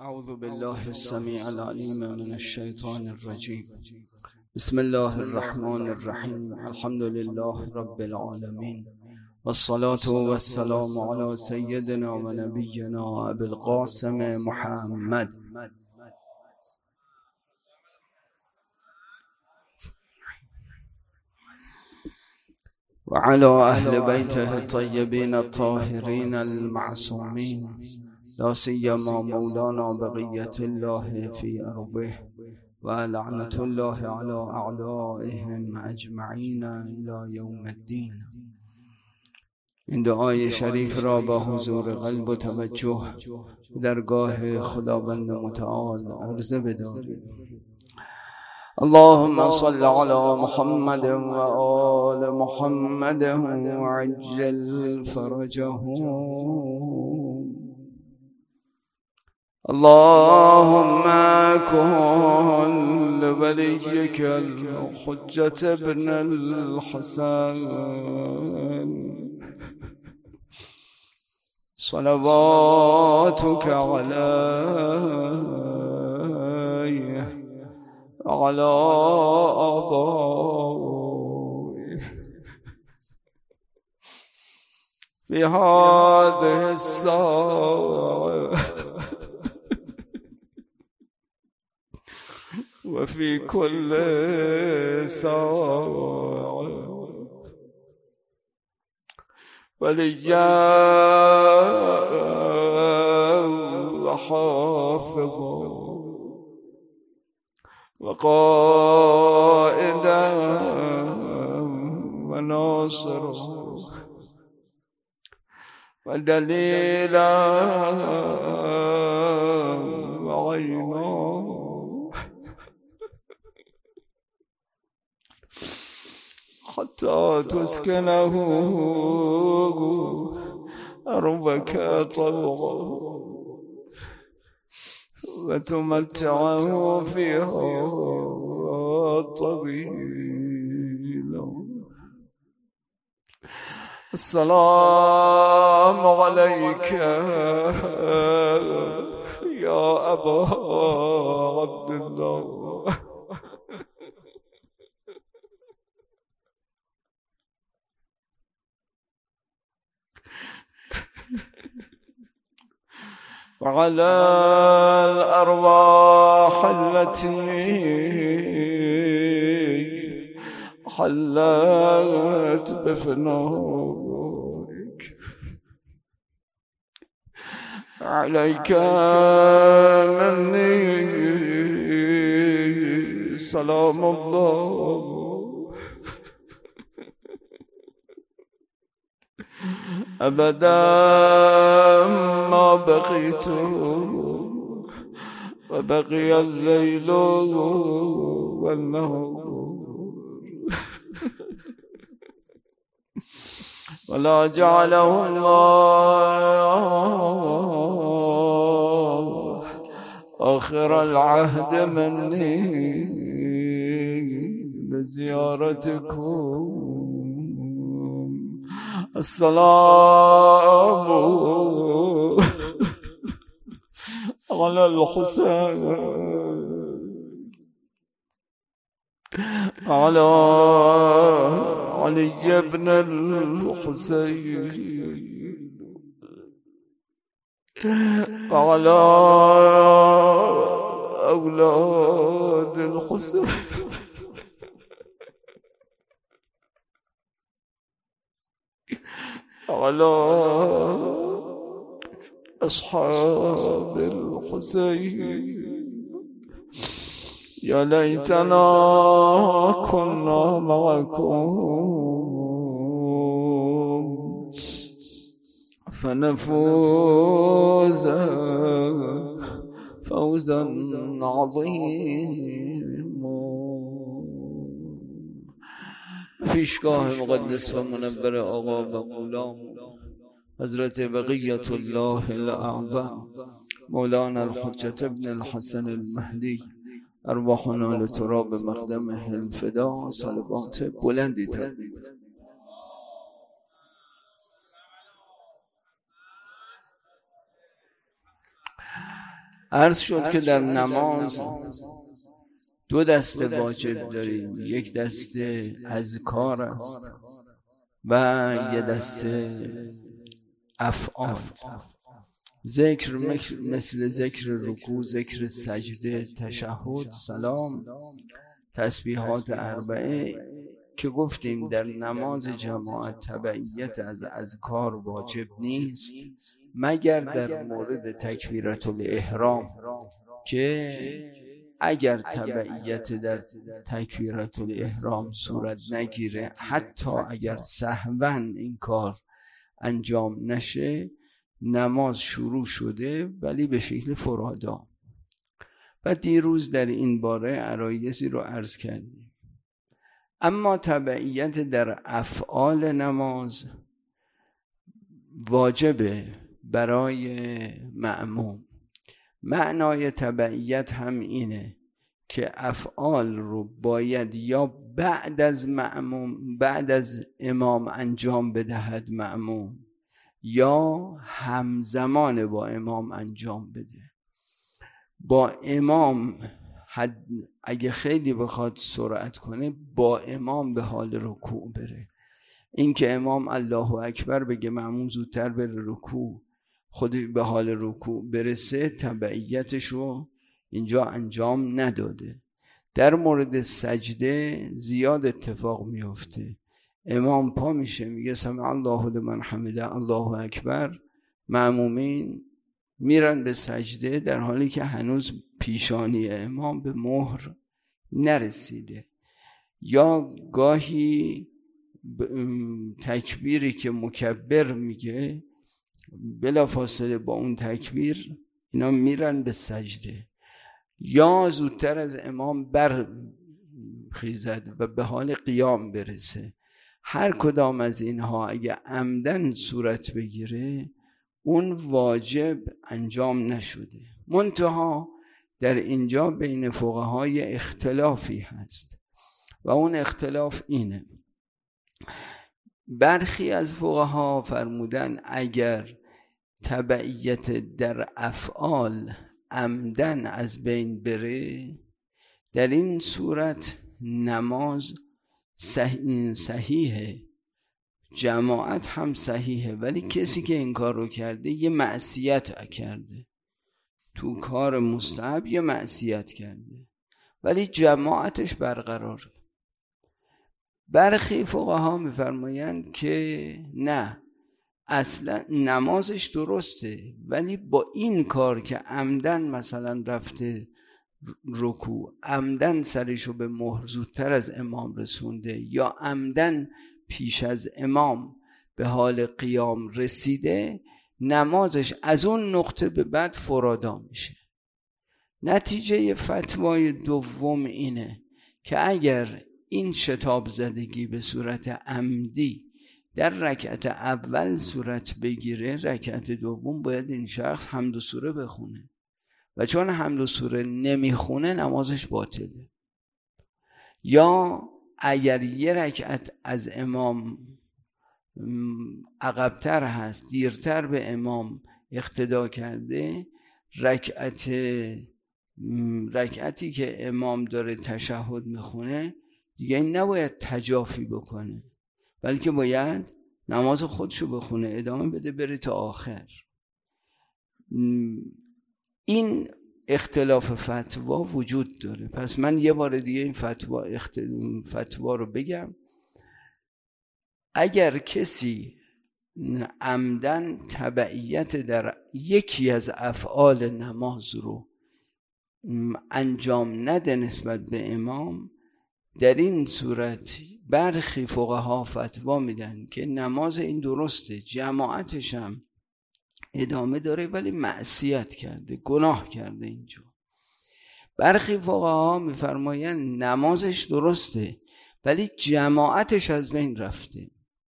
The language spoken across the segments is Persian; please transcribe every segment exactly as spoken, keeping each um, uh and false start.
أعوذ بالله السميع العليم من الشيطان الرجيم. بسم الله الرحمن الرحيم. الحمد لله رب العالمين، والصلاة والسلام على سيدنا ونبينا أبي القاسم محمد وعلى أهل بيته الطيبين الطاهرين المعصومين، لا سيما مولانا بقية الله في أرضه، ولعنة الله على أعدائهم أجمعين إلى يوم الدين. این دعای شریف را با حضور قلب و توجه درگاه خداوند متعال عرضه بداریم. اللهم صل على محمد وآل محمد وعجل فرجهم. اللهم كن لوليك الحجة ابن الحسن صلواتك عليه وعلى آبائه في هذه الساعة وفي كل ساعة وليا وحافظا وقائدا وناصرا ودليلا وعينا حتى تسكنه أرضك طوعا وتمتعه فيها طويلا. السلام عليك يا أبا عبد الله. وعلى الأرواح التي حلت بفنائك عليك مني سلام الله أبدا ما بقيت وبقي الليل والنهار ولا جعله الله آخر العهد مني لزيارتكم. السلام على الحسين على علي بن الحسين على أولاد الحسين على أصحاب الحسين. يا ليتنا كنا معكم فنفوز فوزا عظيما. پیشگاه مقدس و منور آقا و غلام حضرت بقیة الله الاعظم مولانا الحجة ابن الحسن المهدی، ارواحنا لتراب مقدمه الفدا، صلوات بلندی تردید. عرض شد که در نماز دو دسته واجب داریم، یک دسته اذکار است و یک دسته افعال. ذکر مثل ذکر رکوع، ذکر سجده، تشهد، سلام، تسبیحات اربعه که گفتیم در نماز جماعت تبعیت از اذکار واجب نیست مگر در مورد تکبیرة الاحرام که اگر تبعیت در تکبیرة الاحرام صورت نگیره، حتی اگر سهوا این کار انجام نشه، نماز شروع شده ولی به شکل فرادا. و دیروز در این باره عرایضی رو عرض کردیم. اما تبعیت در افعال نماز واجبه برای مأموم. معنای تبعیت هم اینه که افعال رو باید یا بعد از مأموم بعد از امام انجام بدهد مأموم، یا همزمان با امام انجام بده. با امام حد اگه خیلی بخواد سرعت کنه، با امام به حال رکوع بره. این که امام الله اکبر بگه مأموم زودتر بره رکوع، خودش به حال رکوع برسه، تبعیتش رو اینجا انجام نداده. در مورد سجده زیاد اتفاق میفته. امام پا میشه میگه سمع الله لمن حمده، الله اکبر، مأمومین میرن به سجده در حالی که هنوز پیشانی امام به مهر نرسیده. یا گاهی تکبیری که مکبر میگه بلا فاصله با اون تکبیر اینا میرن به سجده، یا زودتر از امام بر خیزد و به حال قیام برسه. هر کدام از اینها اگه عمدن صورت بگیره، اون واجب انجام نشده. منتها در اینجا بین فقهای اختلافی هست و اون اختلاف اینه: برخی از فقها فرمودن اگر تبعیت در افعال عمدن از بین بره، در این صورت نماز صحیح صحیحه، جماعت هم صحیحه، ولی کسی که این کار رو کرده یه معصیت کرده، تو کار مستحب یه معصیت کرده، ولی جماعتش برقراره. برخی فقها میفرمایند که نه، اصلا نمازش درسته، ولی با این کار که عمدن مثلا رفته رکوع، عمدن سرشو به مهر زودتر از امام رسونده، یا عمدن پیش از امام به حال قیام رسیده، نمازش از اون نقطه به بعد فرادا میشه. نتیجه فتوای دوم اینه که اگر این شتاب زدگی به صورت عمدی در رکعت اول صورت بگیره، رکعت دوم باید این شخص حمد و سوره بخونه، و چون حمد و سوره نمیخونه نمازش باطله. یا اگر یه رکعت از امام عقبتر هست، دیرتر به امام اقتدا کرده، رکعت رکعتی که امام داره تشهد میخونه دیگه این نباید تجافی بکنه، بلکه باید نماز خودشو بخونه، ادامه بده، بره تا آخر. این اختلاف فتوا وجود داره. پس من یه بار دیگه این فتوا اخت... فتوا رو بگم: اگر کسی عمدن تبعیت در یکی از افعال نماز رو انجام نده نسبت به امام، در این صورت برخی فقها فتوا میدن که نماز این درسته، جماعتش هم ادامه داره، ولی معصیت کرده، گناه کرده اینجا. برخی فقها میفرماین نمازش درسته ولی جماعتش از بین رفته،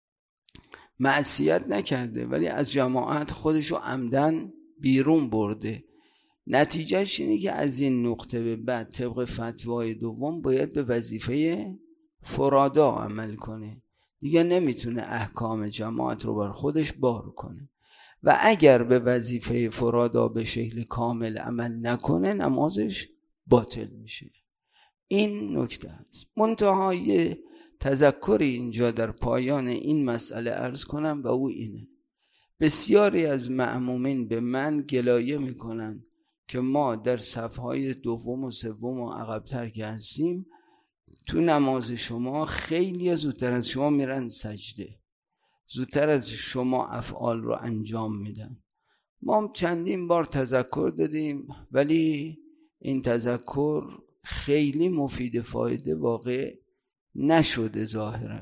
معصیت نکرده ولی از جماعت خودشو عمدن بیرون برده. نتیجهش اینه که از این نقطه به بعد طبق فتوای دوم باید به وظیفه فرادا عمل کنه، دیگه نمیتونه احکام جماعت رو بر خودش بار کنه. و اگر به وظیفه فرادا به شکل کامل عمل نکنه نمازش باطل میشه. این نکته است. منتهای تذکر اینجا در پایان این مسئله عرض کنم و او اینه: بسیاری از مأمومین به من گلایه میکنن که ما در صفهای دوم و سوم و عقب‌تر که هستیم تو نماز شما خیلی زودتر از شما میرن سجده، زودتر از شما افعال رو انجام میدن. ما هم چندین بار تذکر دادیم ولی این تذکر خیلی مفید فایده واقع نشده ظاهرا.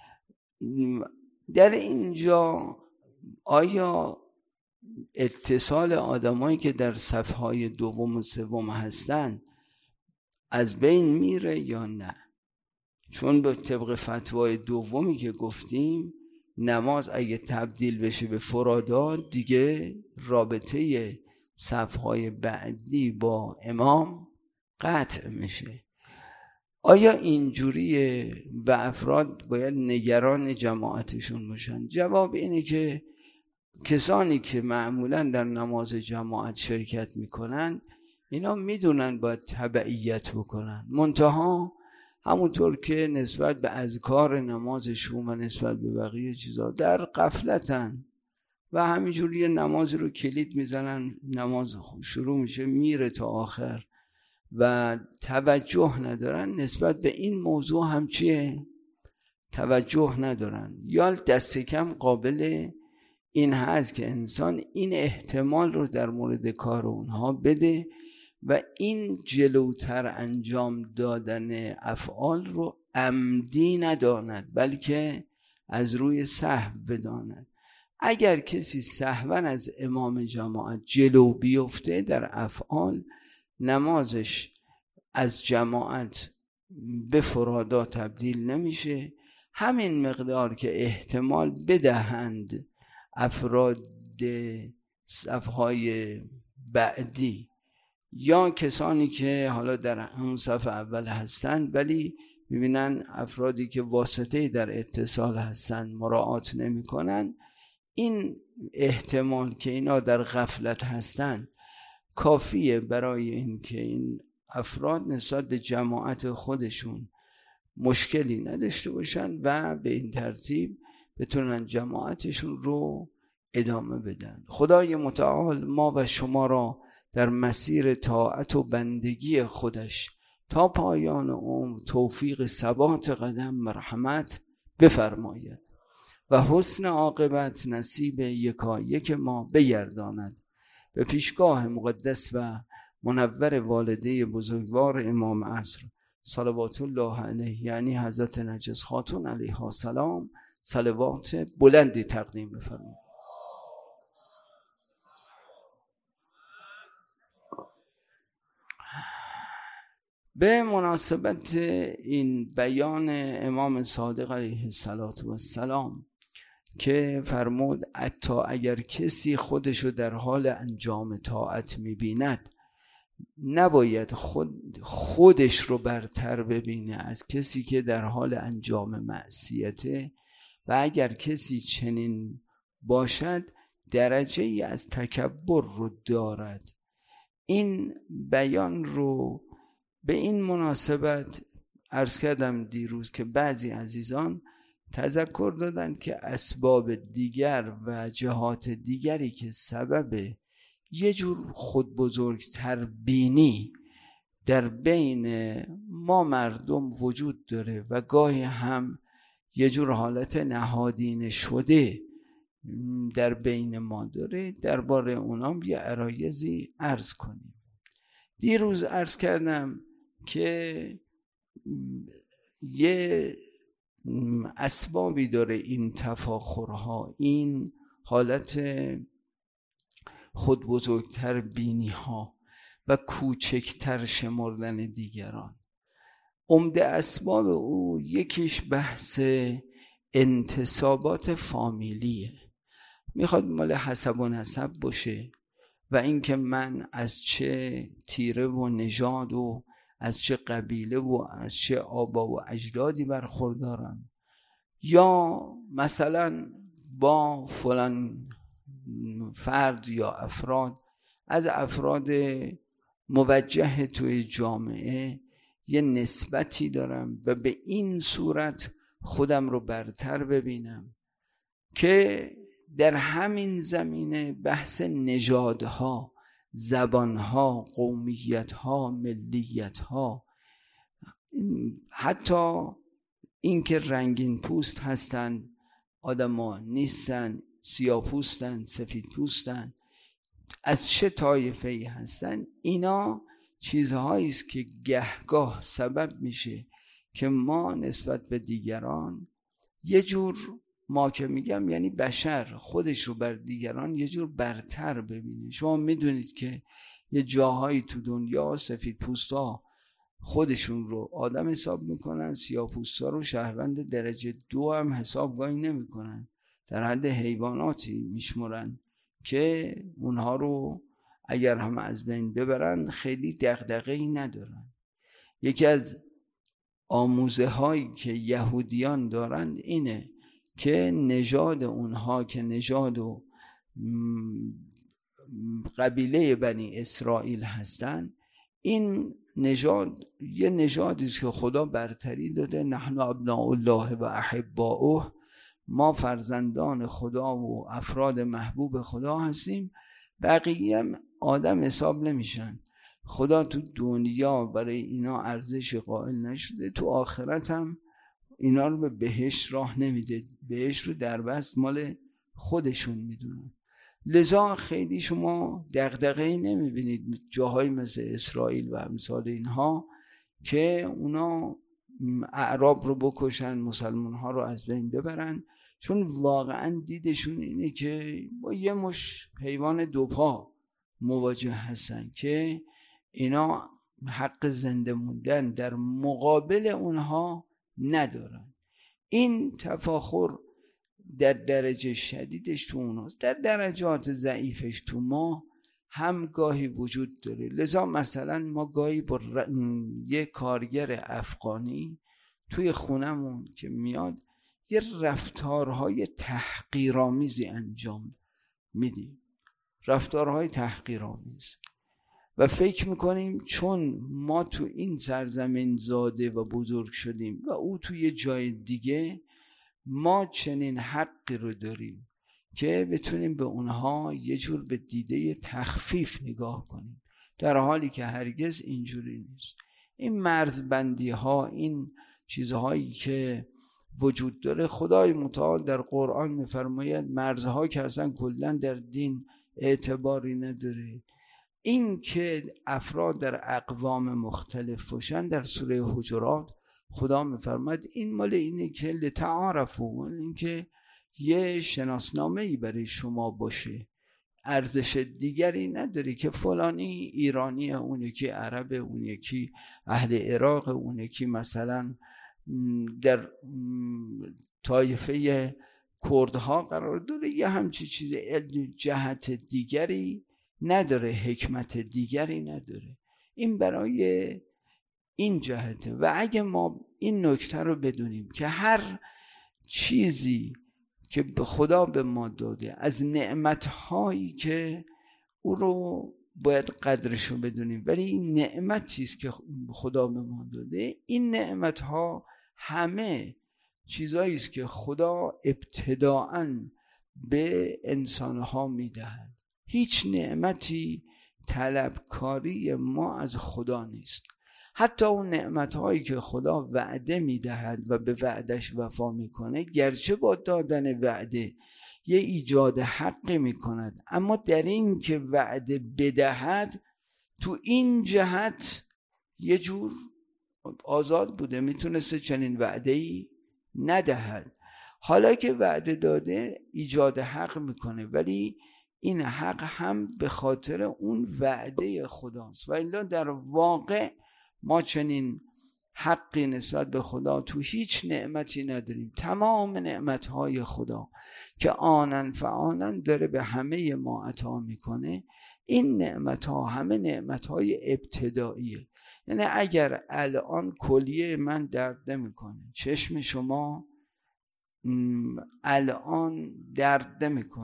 در اینجا آیا اتصال آدمایی که در صفهای دوم و سوم هستن از بین میره یا نه؟ چون به طبق فتوای دومی که گفتیم نماز اگه تبدیل بشه به فرادا دیگه رابطه صفهای بعدی با امام قطع میشه. آیا اینجوریه و افراد باید نگران جماعتشون باشن؟ جواب اینه که کسانی که معمولا در نماز جماعت شرکت میکنن اینا میدونن باید تبعیت بکنن، منتها همونطور که نسبت به اذکار نمازشون و نسبت به بقیه چیزا در غفلتن و همینجوری نماز رو کلید میزنن، نماز شروع میشه میره تا آخر و توجه ندارن نسبت به این موضوع. هم چیه؟ توجه ندارن. یا دست کم قابل این هست که انسان این احتمال رو در مورد کار اونها بده و این جلوتر انجام دادن افعال رو عمدی نداند بلکه از روی سهو بداند. اگر کسی سهوا از امام جماعت جلو بیفته در افعال، نمازش از جماعت به فرادا تبدیل نمیشه. همین مقدار که احتمال بدهند افراد صفهای بعدی یا کسانی که حالا در همون صف اول هستن ولی میبینن افرادی که واسطه در اتصال هستن مراعات نمی کنن، این احتمال که اینا در غفلت هستن کافیه برای این که این افراد نسبت به جماعت خودشون مشکلی نداشته باشن و به این ترتیب بتونن جماعتشون رو ادامه بدن. خدای متعال ما و شما را در مسیر طاعت و بندگی خودش تا پایان عمر توفیق ثبات قدم مرحمت بفرماید و حسن عاقبت نصیب یکایک ما بگرداند. به پیشگاه مقدس و منور والده بزرگوار امام عصر صلوات الله علیه، یعنی حضرت نرگس خاتون علیها السلام، صلوات بلندی تقدیم بفرمایید. به مناسبت این بیان امام صادق علیه السلام که فرمود حتی اگر کسی خودشو در حال انجام طاعت میبیند نباید خود خودش رو برتر ببینه از کسی که در حال انجام معصیته و اگر کسی چنین باشد درجه ای از تکبر رو دارد. این بیان رو به این مناسبت عرض کردم دیروز که بعضی عزیزان تذکر دادن که اسباب دیگر و جهات دیگری که سبب یه جور خود بزرگتر بینی در بین ما مردم وجود داره و گاهی هم یه جور حالت نهادینه شده در بین ما داره، درباره اونام یه عرایضی عرض کنیم. دیروز عرض کردم که یه اسبابی داره این تفاخرها، این حالت خود بزرگتر بینی ها و کوچکتر شمردن دیگران. عمده اسباب او یکیش بحث انتسابات فامیلیه، میخواد مال حسب و نسب باشه و اینکه من از چه تیره و نژاد و از چه قبیله و از چه آبا و اجدادی برخوردارم، یا مثلا با فلان فرد یا افراد از افراد موجه توی جامعه یه نسبتی دارم و به این صورت خودم رو برتر ببینم که در همین زمینه بحث نژادها، زبانها، قومیتها، ملیتها، حتی این که رنگین پوست هستن آدما نیستن، سیاه پوستن، سفید پوستن، از چه طایفه‌ای هستن، اینا چیزهایی است که گهگاه سبب میشه که ما نسبت به دیگران یه جور، ما که میگم یعنی بشر خودش رو بر دیگران یه جور برتر ببینه. شما میدونید که یه جاهایی تو دنیا سفید پوستا خودشون رو آدم حساب میکنن، سیاه پوستا رو شهروند درجه دو هم حسابگاهی نمیکنن، در حد حیواناتی میشمرن که اونها رو اگر هم از بین ببرن خیلی دغدغه‌ای ندارن. یکی از آموزه هایی که یهودیان دارند اینه که نژاد اونها که نژاد و قبیله بنی اسرائیل هستن، این نژاد یه نژادی است که خدا برتری داده، نحن ابناء الله و احباؤه، ما فرزندان خدا و افراد محبوب خدا هستیم، بقیه هم آدم حساب نمیشن. خدا تو دنیا برای اینا ارزش قائل نشده، تو آخرت هم اینا رو به بهشت راه نمیده، بهشت رو در بست مال خودشون میدونن. لذا خیلی شما دغدغه‌ای نمیبینید جاهای مثل اسرائیل و امثال اینها که اونا اعراب رو بکشن، مسلمان ها رو از بین ببرن، چون واقعا دیدشون اینه که با یه مش حیوان دوپا مواجه هستن که اینا حق زنده موندن در مقابل اونها ندارن. این تفاخر در درجه شدیدش تو اوناست، در درجات ضعیفش تو ما هم گاهی وجود داره. لذا مثلا ما گاهی با ر... یه کارگر افغانی توی خونمون که میاد یه رفتارهای تحقیرآمیزی انجام میدیم، رفتارهای تحقیرآمیز، و فکر میکنیم چون ما تو این سرزمین زاده و بزرگ شدیم و او تو یه جای دیگه، ما چنین حقی رو داریم که بتونیم به اونها یه جور به دیده تخفیف نگاه کنیم، در حالی که هرگز اینجوری نیست. این مرزبندی ها، این چیزهایی که وجود داره، خدای متعال در قرآن میفرماید مرزها که اصلا کلا در دین اعتباری نداره. این که افراد در اقوام مختلف باشن، در سوره حجرات خدا میفرماید این مال اینه که لتعارفوا، این که یه شناسنامه‌ای برای شما باشه، ارزش دیگری نداره که فلانی ایرانی، اون یکی عرب، اون یکی اهل عراق، اون یکی مثلا در طایفه کردها قرار داره، یه همچی چیز، جهت دیگری نداره، حکمت دیگری نداره. این برای این جهته. و اگه ما این نکته رو بدونیم که هر چیزی که به خدا به ما داده از نعمتهایی که او رو باید قدرشو بدونیم، ولی این نعمتی است که خدا به ما داده، این نعمتها همه چیزایی است که خدا ابتداءً به انسانها میدهد. هیچ نعمتی طلبکاری ما از خدا نیست. حتی اون نعمتهایی که خدا وعده میدهد و به وعدش وفا میکنه، گرچه با دادن وعده یه ایجاد حقی میکند، اما در این که وعده بدهد تو این جهت یه جور آزاد بوده، میتونسته چنین وعده‌ای ندهد. حالا که وعده داده ایجاد حق میکنه، ولی این حق هم به خاطر اون وعده خداست. و الا در واقع ما چنین حقی نسبت به خدا تو هیچ نعمتی نداریم. تمام نعمتهای خدا که آنن فآنن داره به همه ما عطا میکنه، این نعمتها همه نعمتهای ابتداییه. یعنی اگر الان کلیه من درد نمیکنه، چشم شما الان درد نمیکنه،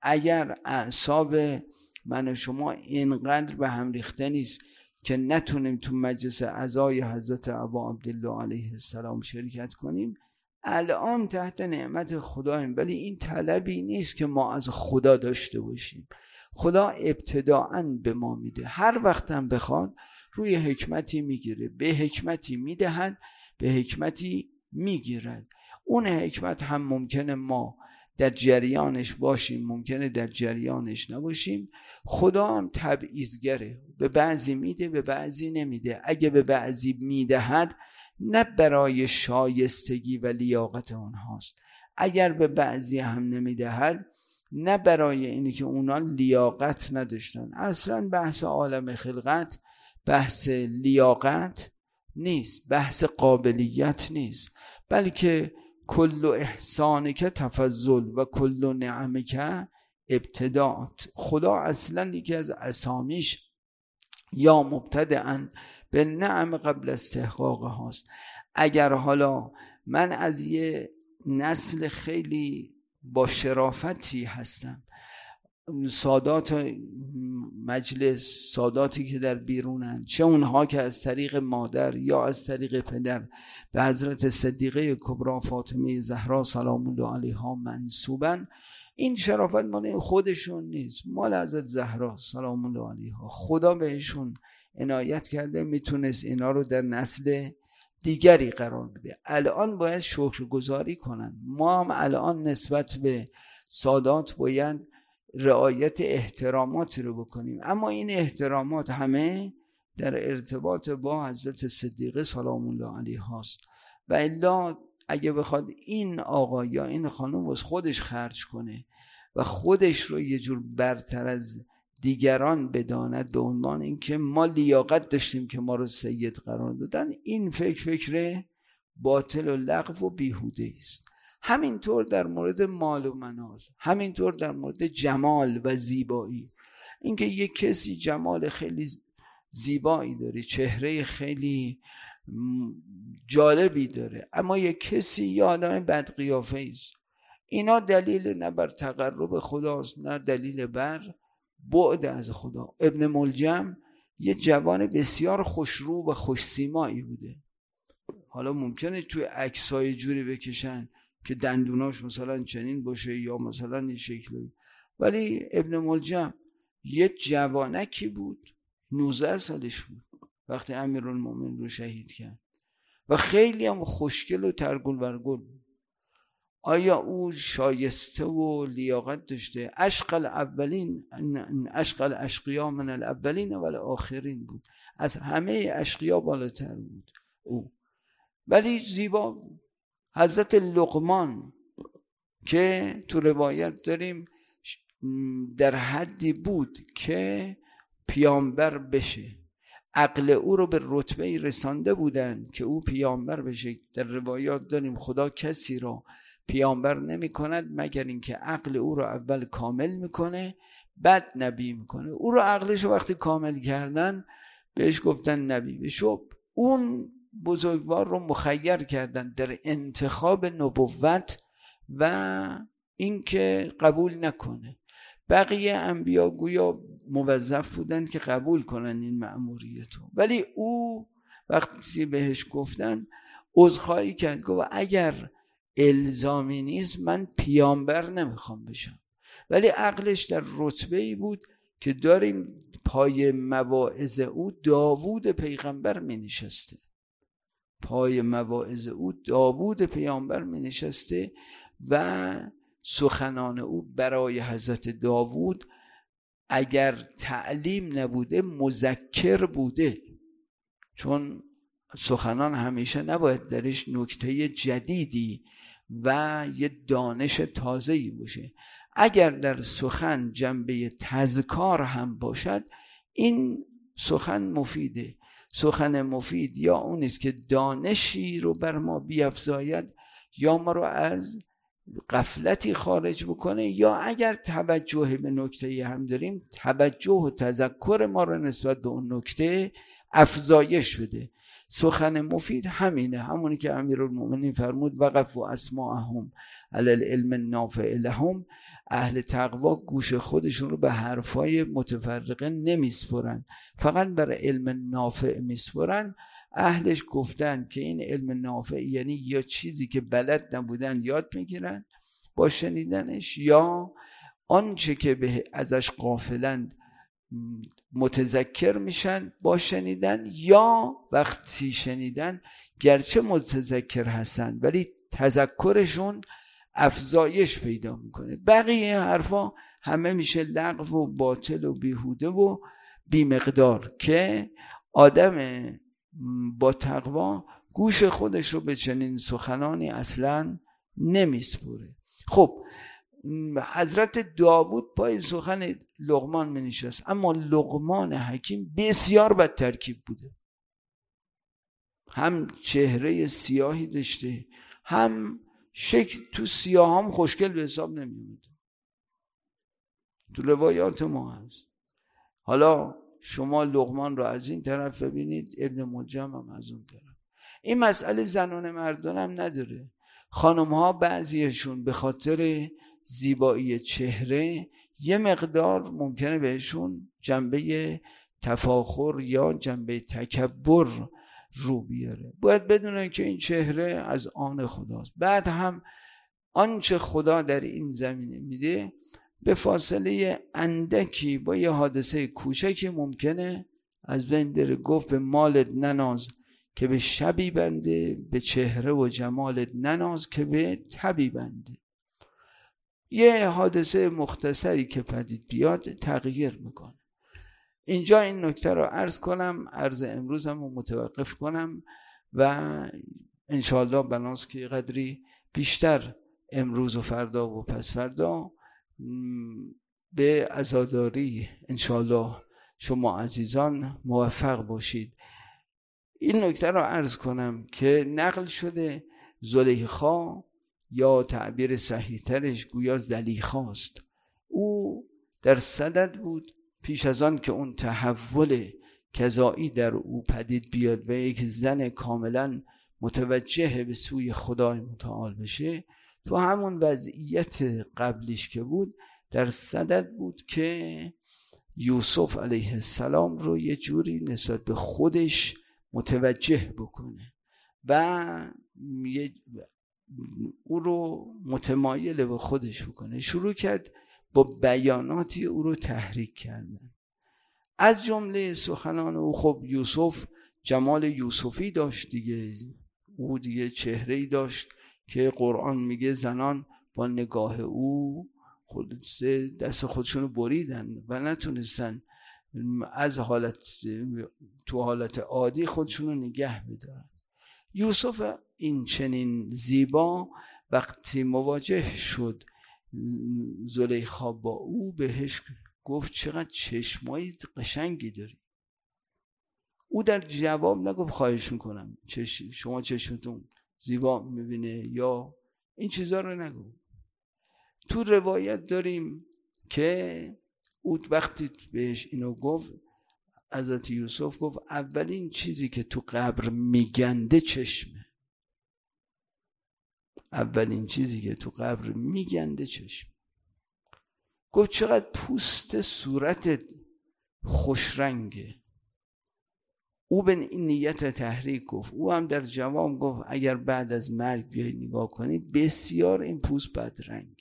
اگر اعصاب من و شما اینقدر به هم ریخته نیست که نتونیم تو مجلس عزای حضرت ابا عبدالله علیه السلام شرکت کنیم، الان تحت نعمت خداییم، ولی این طلبی نیست که ما از خدا داشته باشیم. خدا ابتداءً به ما میده، هر وقت هم بخواد روی حکمتی میگیره، به حکمتی میدهد، به حکمتی میگیرد. اون حکمت هم ممکنه ما در جریانش باشیم، ممکنه در جریانش نباشیم. خدا هم تبعیضگره، به بعضی میده به بعضی نمیده. اگه به بعضی میدهد نه برای شایستگی و لیاقت اونهاست، اگر به بعضی هم نمیدهد نه برای اینی که اونا لیاقت نداشتن. اصلا بحث عالم خلقت بحث لیاقت نیست، بحث قابلیت نیست، بلکه کل احسانک تفضل و کل نعمک ابتداء. خدا اصلا یکی از اسامیش یا مبتدئا به نعم قبل استحقاق هاست. اگر حالا من از یه نسل خیلی با شرافتی هستم، سادات مجلس، ساداتی که در بیرونن، چه اونها که از طریق مادر یا از طریق پدر به حضرت صدیقه کبری فاطمه زهرا سلام الله علیها منسوبن، این شرافت مال خودشون نیست، مال حضرت زهرا سلام الله علیها. خدا بهشون عنایت کرده، میتونست اینا رو در نسل دیگری قرار بده. الان باید شکرگزاری کنن. ما هم الان نسبت به سادات باید رعایت احترامات رو بکنیم، اما این احترامات همه در ارتباط با حضرت صدیقه سلام الله علیها است. و الا اگه بخواد این آقا یا این خانم واسه خودش خرج کنه و خودش رو یه جور برتر از دیگران بداند به عنوان اینکه ما لیاقت داشتیم که ما رو سید قرار دادن، این فکر فکر باطل و لغو و بیهوده است. همینطور در مورد مال و منال، همینطور در مورد جمال و زیبایی. اینکه یک کسی جمال خیلی زیبایی داره، چهره خیلی جالبی داره، اما یک کسی یه آدم بد قیافه است، اینا دلیل نه بر تقرب خداست نه دلیل بر بعد از خدا. ابن ملجم یه جوان بسیار خوشرو و خوشسیمایی بوده. حالا ممکنه توی عکسای جوری بکشن که دندوناش مثلا چنین باشه یا مثلا این شکلی، ولی ابن ملجم یه جوانکی بود، نوزده سالش بود وقتی امیرالمومنین رو شهید کرد و خیلی هم خوشگل و ترگل برگل. آیا او شایسته و لیاقت داشته؟ اشقى الاولین، اشقى الاشقیا من الاولین و الاخرین بود، از همه اشقیا بالاتر بود او، ولی زیبا بود. حضرت لقمان که تو روایت داریم در حدی بود که پیامبر بشه، عقل او رو به رتبه رسانده بودن که او پیامبر بشه. در روایات داریم خدا کسی رو پیامبر نمی کند مگر اینکه عقل او رو اول کامل میکنه بعد نبی میکنه. او رو عقلش رو وقتی کامل کردن بهش گفتن نبی بشو. اون بزرگوار رو مخیر کردن در انتخاب نبوت و اینکه قبول نکنه. بقیه انبیا گویا موظف بودن که قبول کنن این مأموریت رو، ولی او وقتی بهش گفتن عذرخواهی کرد، گفت اگر الزامی نیست من پیامبر نمیخوام بشم، ولی عقلش در رتبه‌ای بود که داریم پای مواعظ او داوود پیغمبر می نشسته، پای مواعظ او داوود پیامبر می نشسته و سخنان او برای حضرت داوود اگر تعلیم نبوده مذکر بوده، چون سخنان همیشه نباید درش نکته جدیدی و یه دانش تازه‌ای باشه. اگر در سخن جنبه تذکار هم باشد این سخن مفیده. سخن مفید یا اون است که دانشی رو بر ما بیفزاید یا ما رو از غفلتی خارج بکنه، یا اگر توجه به نکته هم داریم توجه و تذکر ما رو نسبت به اون نکته افزایش بده. سخن مفید همینه، همونی که امیرالمومنین فرمود وقف و اسماعهم علی العلم النافع لهم. اهل تقوا گوش خودشون رو به حرفای متفرقه نمیسپرن، فقط برای علم نافع میسپرن. اهلش گفتن که این علم نافع یعنی یا چیزی که بلد نبودن یاد میگیرن با شنیدنش، یا آنچه که به ازش غافلند متذکر میشن با شنیدن، یا وقتی شنیدن گرچه متذکر هستن ولی تذکرشون افزایش پیدا میکنه. بقیه حرفا همه میشه لغو و باطل و بیهوده و بیمقدار که آدم با تقوا گوش خودش رو به چنین سخنانی اصلا نمیسپره. خب حضرت داوود پای سخن لقمان می نشست، اما لقمان حکیم بسیار بد ترکیب بوده، هم چهره سیاهی داشته، هم شکل تو سیاه هم خوشگل به حساب نمی اومده، تو روایات ما هست. حالا شما لقمان رو از این طرف ببینید، ابن ملجم هم از اون طرف. این مسئله زنان مردان هم نداره. خانم ها بعضیشون به خاطر زیبایی چهره یه مقدار ممکنه بهشون جنبه تفاخر یا جنبه تکبر رو بیاره. باید بدونن که این چهره از آن خداست. بعد هم آنچه خدا در این زمینه میده به فاصله اندکی با یه حادثه کوچکی ممکنه از بین بره. گفت به مالت نناز که به شبی بنده، به چهره و جمالت نناز که به تبی بنده. یه حادثه مختصری که پدید بیاد تغییر میکنه. اینجا این نکته رو عرض کنم، عرض امروزم رو متوقف کنم و انشاءالله بناس که قدری بیشتر امروز و فردا و پس فردا به عزاداری انشاءالله شما عزیزان موفق باشید. این نکته رو عرض کنم که نقل شده زلیخا یا تعبیر صحیح ترش گویا زلیخاست، او در صدد بود پیش از آن که اون تحول کذایی در او پدید بیاد و یک زن کاملا متوجه به سوی خدای متعال بشه، تو همون وضعیت قبلیش که بود در صدد بود که یوسف علیه السلام رو یه جوری نسبت به خودش متوجه بکنه و او رو متمایل به خودش بکنه. شروع کرد با بیاناتی او رو تحریک کردن. از جمله سخنان او، خب یوسف جمال یوسفی داشت دیگه، او دیگه چهره‌ای داشت که قرآن میگه زنان با نگاه او خود دست خودشون رو بریدن و نتونستن از حالت تو حالت عادی خودشون رو نگه بدارن. یوسف این چنین زیبا وقتی مواجه شد زلیخا با او، بهش گفت چقدر چشمای قشنگی داری. او در جواب نگفت خواهش میکنم چش... شما چشمتون زیبا میبینه یا این چیزا رو نگو. تو روایت داریم که او وقتی بهش اینو گفت، حضرت یوسف گفت اولین چیزی که تو قبر میگنده چشمه. اولین چیزی که تو قبر میگنده چشم. گفت چقدر پوست صورتت خوش رنگه. او به این نیت تحریک گفت. او هم در جواب گفت اگر بعد از مرگ بیای نگاه کنی بسیار این پوست بد رنگ.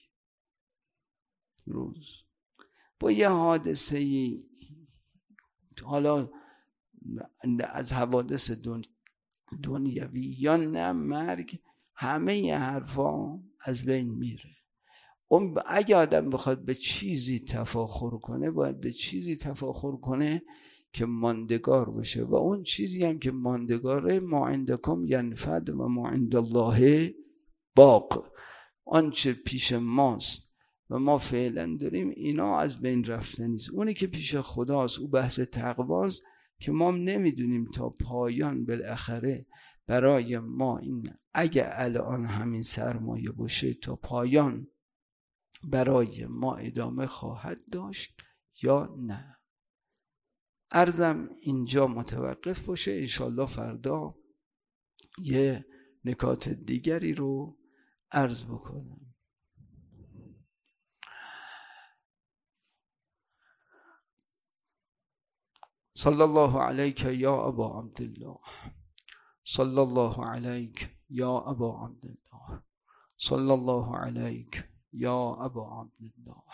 روز با یه حادثه حالا از حوادث دن... دنیوی یا نه مرگ، همه ی حرفا از بین میره. اون اگه آدم بخواد به چیزی تفاخر کنه باید به چیزی تفاخر کنه که ماندگار بشه و اون چیزی هم که ماندگاره ما عندکم ینفد و ما عند الله باق. آنچه پیش ماست و ما فعلا داریم اینا از بین رفته نیست. اونی که پیش خداست او بحث تقواست که ما نمیدونیم تا پایان بالاخره برای ما این اگه الان همین سرمایه باشه تا پایان برای ما ادامه خواهد داشت یا نه. عرضم اینجا متوقف باشه. انشالله فردا یه نکات دیگری رو عرض بکنم. صلی الله علیک یا ابا عبدالله، صلی الله علیک یا ابا عبدالله، صلی الله علیک یا ابا عبدالله.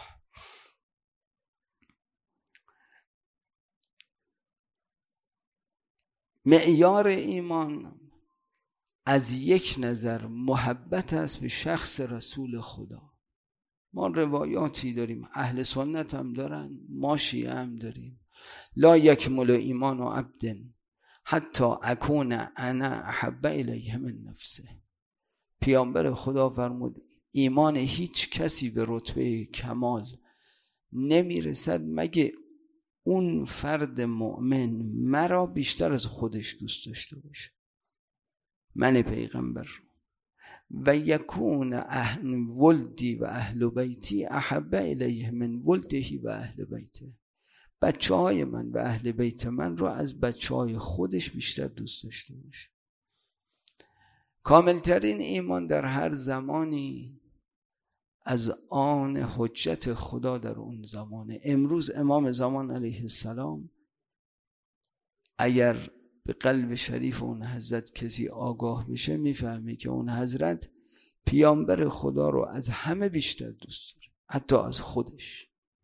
معیار ایمان از یک نظر محبت است به شخص رسول خدا. ما روایاتی داریم، اهل سنت هم دارن، ما شیعه هم داریم. لا یکمل ایمان و عبد حتی اکون انا احب الیه من نفسه. پیامبر خدا فرمود ایمان هیچ کسی به رتبه کمال نمیرسد مگه اون فرد مؤمن مرا بیشتر از خودش دوست داشته باشه، من پیغمبر رو. و یکون اهل ولدی و اهل بیتی احب الیه من ولدهی و اهل بیته. بچه های من و اهل بیت من رو از بچه های خودش بیشتر دوست داشته باشه. کاملترین ایمان در هر زمانی از آن حجت خدا در اون زمانه. امروز امام زمان علیه السلام اگر به قلب شریف اون حضرت کسی آگاه بشه میفهمه که اون حضرت پیامبر خدا رو از همه بیشتر دوست داره، حتی از خودش.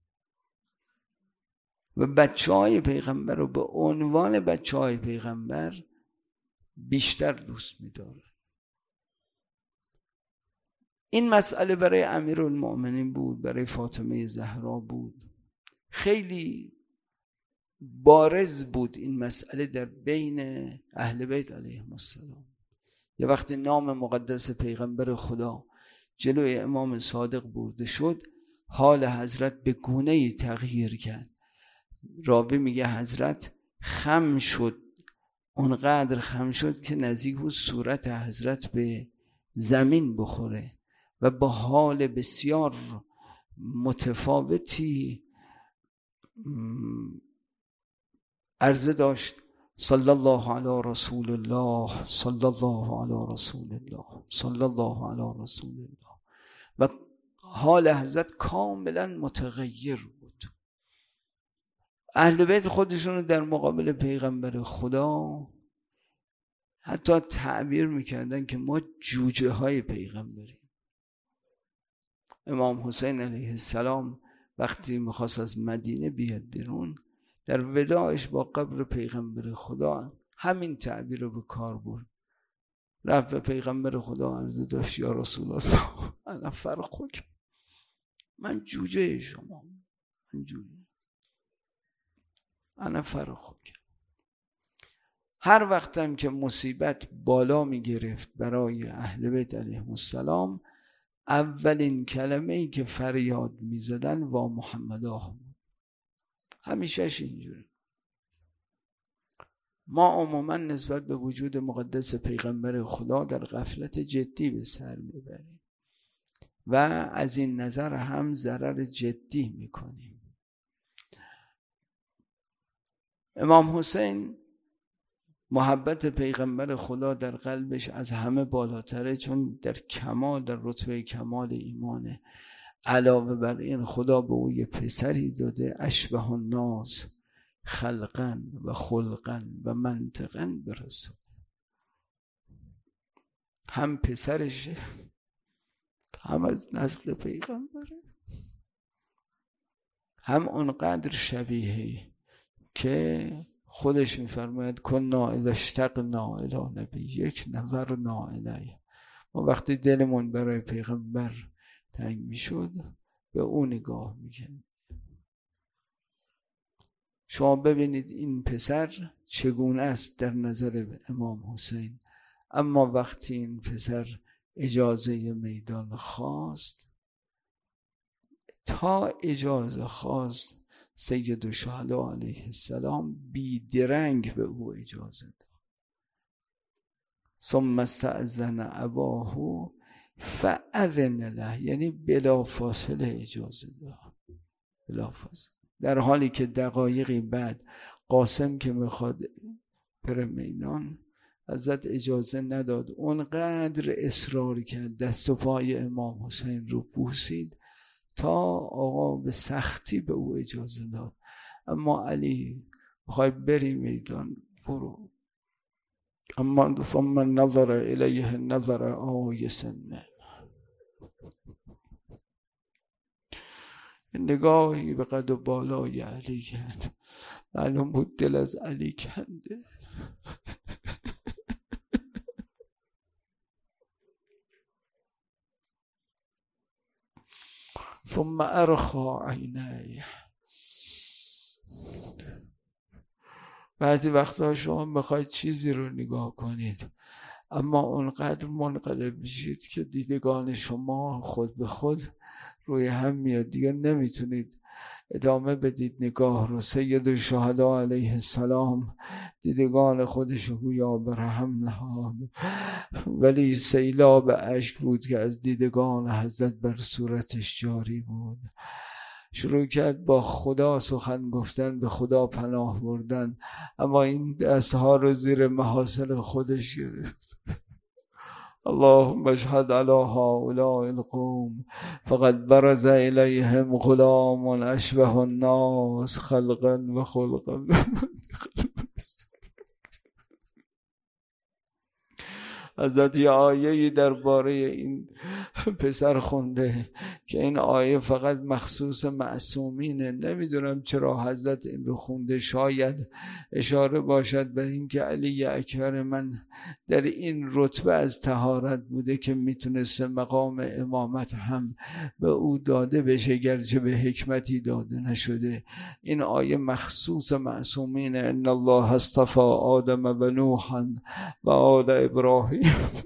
و بچه های پیغمبر رو به عنوان بچه های پیغمبر بیشتر دوست می‌داره. این مسئله برای امیرالمؤمنین بود، برای فاطمه زهرا بود، خیلی بارز بود این مسئله در بین اهل بیت علیهم السلام. یه وقتی نام مقدس پیغمبر خدا جلوی امام صادق برده شد، حال حضرت به گونه‌ای تغییر کرد. راوی میگه حضرت خم شد، اونقدر خم شد که نزدیک بود صورت حضرت به زمین بخوره و با حال بسیار متفاوتی عرضه داشت صلی الله علی رسول الله، صلی الله علی رسول الله، صلی الله علی رسول الله. و حال حضرت کاملا متغیر بود. اهل بیت خودشون در مقابل پیغمبر خدا حتی تعبیر میکردن که ما جوجه های پیغمبریم. امام حسین علیه السلام وقتی میخواست از مدینه بیاد بیرون، در وداعش با قبر پیغمبر خدا همین تعبیر رو به کار برد. رفت به پیغمبر خدا عرضه داشت یا رسول الله انا فرخک، من جوجه شما، من جوجه، انا فرخک. هر وقتم که مصیبت بالا می گرفت برای اهل بیت علیهم السلام، اولین کلمه ای که فریاد می زدن وا محمداه بود. همیشهش اینجوری. ما عموما نسبت به وجود مقدس پیغمبر خدا در غفلت جدی به سر می بریم و از این نظر هم ضرر جدی می کنیم. امام حسین محبت پیغمبر خدا در قلبش از همه بالاتره، چون در کمال، در رتبه کمال ایمانه. علاوه بر این خدا به او یه پسری داده اشبه الناس خلقا و خلقا و منطقا برسول. هم پسرشه هم از نسل پیغمبره، هم اونقدر شبیهی که خودش میفرماید کنا اذا اشتقنا الی نبی یک نظرنا الیه. ما وقتی دلمون برای پیغمبر تنگ میشد به اون نگاه میکنیم. شما ببینید این پسر چگونه است در نظر امام حسین. اما وقتی این پسر اجازه میدان خواست، تا اجازه خواست سید الشهدا علیه السلام بی درنگ به او اجازه داد. ثم استأذن اباه فاذن له، یعنی بلا فاصله اجازه داد، بلا فاصله. در حالی که دقایقی بعد قاسم که میخواد بره میدان حضرت اجازه نداد. اونقدر اصرار کرد، دست و پای امام حسین رو بوسید تا آقا به سختی به او اجازه داد. اما علی بخوای بری میدان برو. اما ثم نظر الیه نظر آیس نگاهی به قد و بالای علی کرد، معلوم بود دل از علی کنده. ثم ارخا عینیه. بعضی وقتا شما بخواید چیزی رو نگاه کنید اما اونقدر منقلب میشید که دیدگان شما خود به خود روی هم میاد، دیگه نمیتونید ادامه بدید نگاه رو. سید الشهدا علیه السلام دیدگان خودش گویا برهم نهاد، ولی سیلاب اشک بود که از دیدگان حضرت بر صورتش جاری بود. شروع کرد با خدا سخن گفتن، به خدا پناه بردن، اما این دستها رو زیر محاصل خودش گرفت. اللهم اشهد علی هؤلاء القوم فقد برز الیهم غلام اشبه الناس خلقا و خلقا. حضرت یه آیه‌ای درباره این پسر خونده که این آیه فقط مخصوص معصومینه. نمیدونم چرا حضرت این رو خونده، شاید اشاره باشد به این که علی اکبر من در این رتبه از طهارت بوده که میتونست مقام امامت هم به او داده بشه، گرچه به حکمتی داده نشده. این آیه مخصوص معصومینه. ان الله اصطفى آدم و نوحا و آل ابراهیم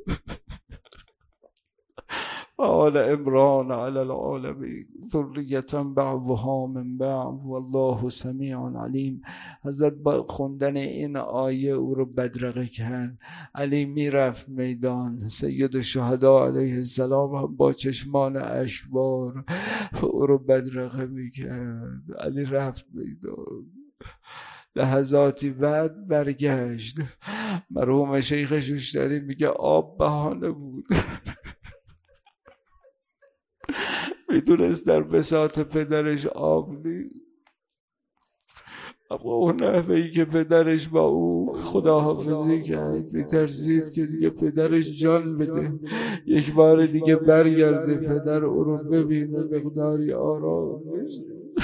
و آل عمران علی العالمین ذریة بعضها من بعض والله سمیع علیم. حضرت با خوندن این آیه او رو بدرقه کرد. علی میرفت میدان، سید الشهدا علیه السلام با چشمان اشکبار او رو بدرقه میکرد. علی رفت میدان، لحظاتی بعد برگشت. مرحوم شیخ شوشتری میگه آب بهانه بود. میدونست در بساط پدرش آب نیست، اما اون نحوهی که پدرش با او خداحافظی کرد، میترسید که دیگه پدرش جان بده، یک بار دیگه برگرده پدر او رو ببینه، مقداری آرام بشه.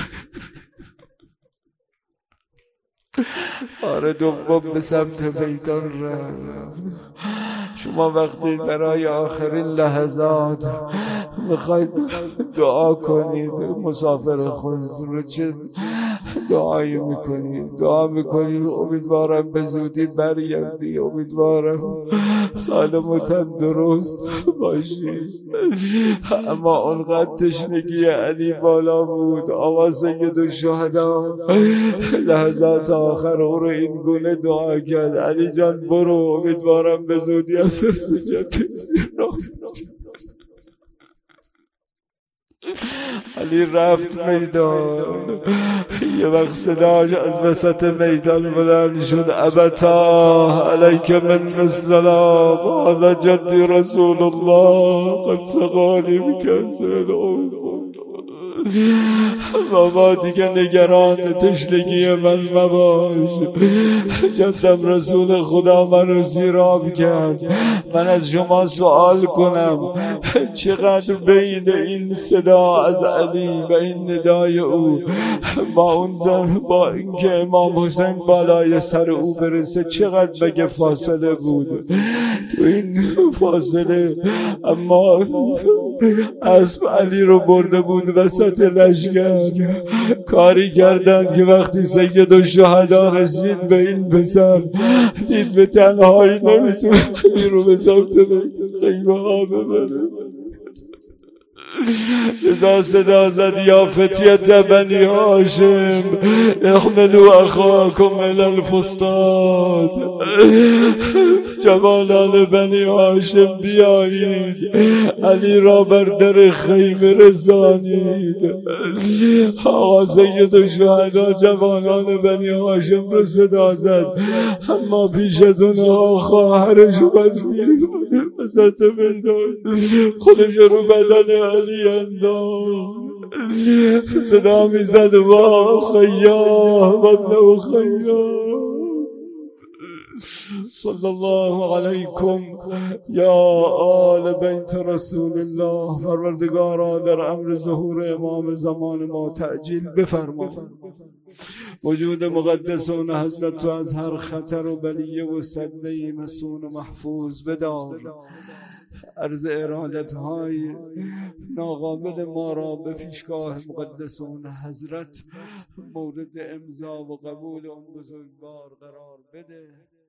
آره دوم به سمت میدان رفت. شما وقتی برای آخرین لحظات میخواید دعا کنید مسافر خودتون رو، چه دعایی میکنید؟ دعا میکنید امیدوارم به زودی برگردی، امیدوارم سالم و تندرست باشی. اما اونقدر تشنگی علی بالا بود. آقا سید الشهدا لحظات آخر او رو این گونه دعا کرد: علی جان برو، امیدوارم به زودی از سجادت علی رفت میدان. یه وقت صداش از وسط میدان بلند شد: ابتا علیک من السلام، هذا جدی رسول الله قد سقانی بکسر بابا دیگه نگران تشنگی من مباش. جدم رسول خدا من رو سیراب کرد. من از شما سوال کنم چقدر بین این صدا از علی و این ندای او با اون زن، با اینکه امام حسین بالای سر او برسه، چقدر بگه فاصله بود تو این فاصله. اما اسب علی رو برده بود وسط لشکر. کاری کردند که وقتی سید الشهدا رسید به این پسر، دید به تنهایی نمیتونه این رو به سمت خیمه ها ببره. اذا صدا زد یا فتیت بنی هاشم احملوا اخاکم الی الفسطاط، جوانان بنی هاشم بیایید علی را بر در خیمه رسانید. آقا سید الشهدا جوانان بنی هاشم رو صدا زد، اما پیش از اونها خواهرش بزمید وسط میدان خودش رو بدن علی انداخت، صدا میزد وا خیاه و ابنه خیاه. صلی الله علیکم یا آل بیت رسول الله. پروردگارا در امر ظهور امام زمان ما تعجیل بفرما، وجود مقدسون حضرت تو از هر خطر و بلیه و صدمه مسون و محفوظ بدار. عرض ارادت های ناقابل ما را به پیشگاه مقدسون حضرت مورد امضا و قبول اون بزرگوار قرار بده.